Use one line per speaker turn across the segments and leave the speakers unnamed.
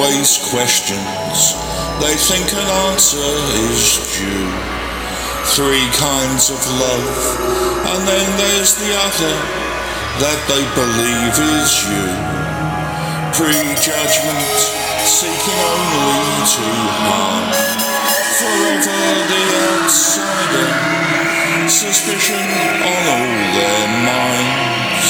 always questions, they think an answer is due. Three kinds of love, and then there's the other that they believe is you. Prejudgment, seeking only to harm. Forever the outsider, suspicion on all their minds.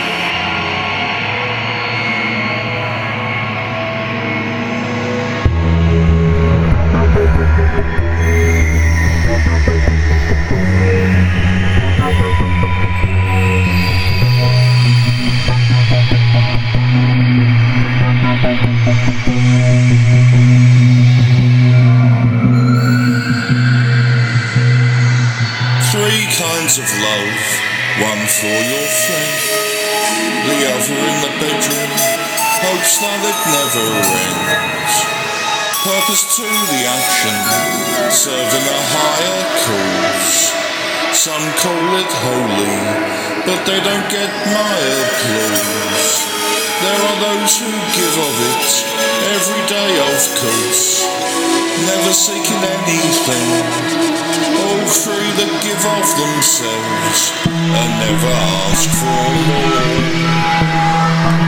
Three kinds of love, one for your friend, the other in the bedroom, hopes that it never ends. Purpose to the action, serving a higher cause. Some call it holy, but they don't get my applause. There are those who give of it, every day of course, never seeking anything, all free that give of themselves, and never ask for more.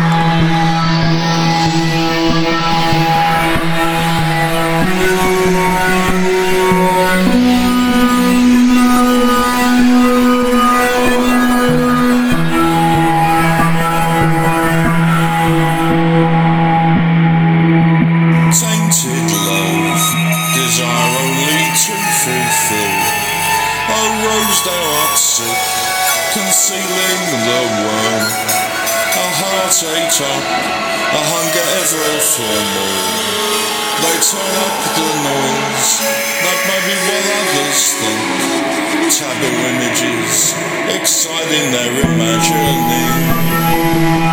Tainted love, desire only to fulfill. Oh, rose, thou art sick, concealing the worm. A heart ate up, a hunger ever for more. They turn up the noise, that may be what others think. Taboo images, exciting their imagining.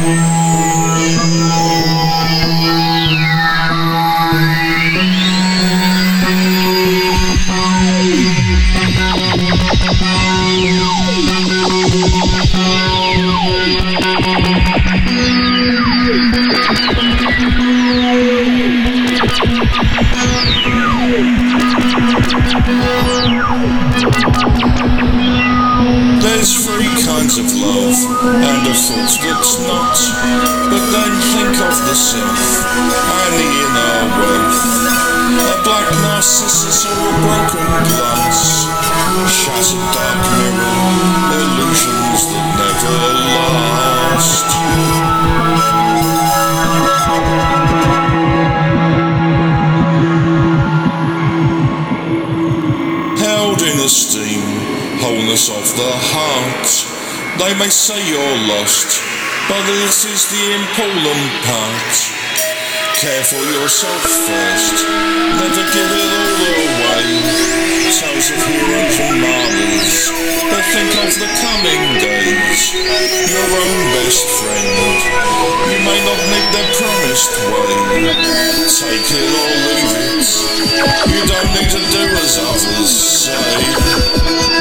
There's three kinds of love, and a fourth that's not. But then think of the self, and the inner wealth. A black narcissus or a broken glass, shattered dark mirror, illusions that never last. Held in esteem, wholeness of the heart. They may say you're lost, but this is the important part. Care for yourself first, never give it all away. Tales of heroes and martyrs, but think of the coming days. Your own best friend, you may not need their promised way. Take it or leave it, you don't need to do as others say.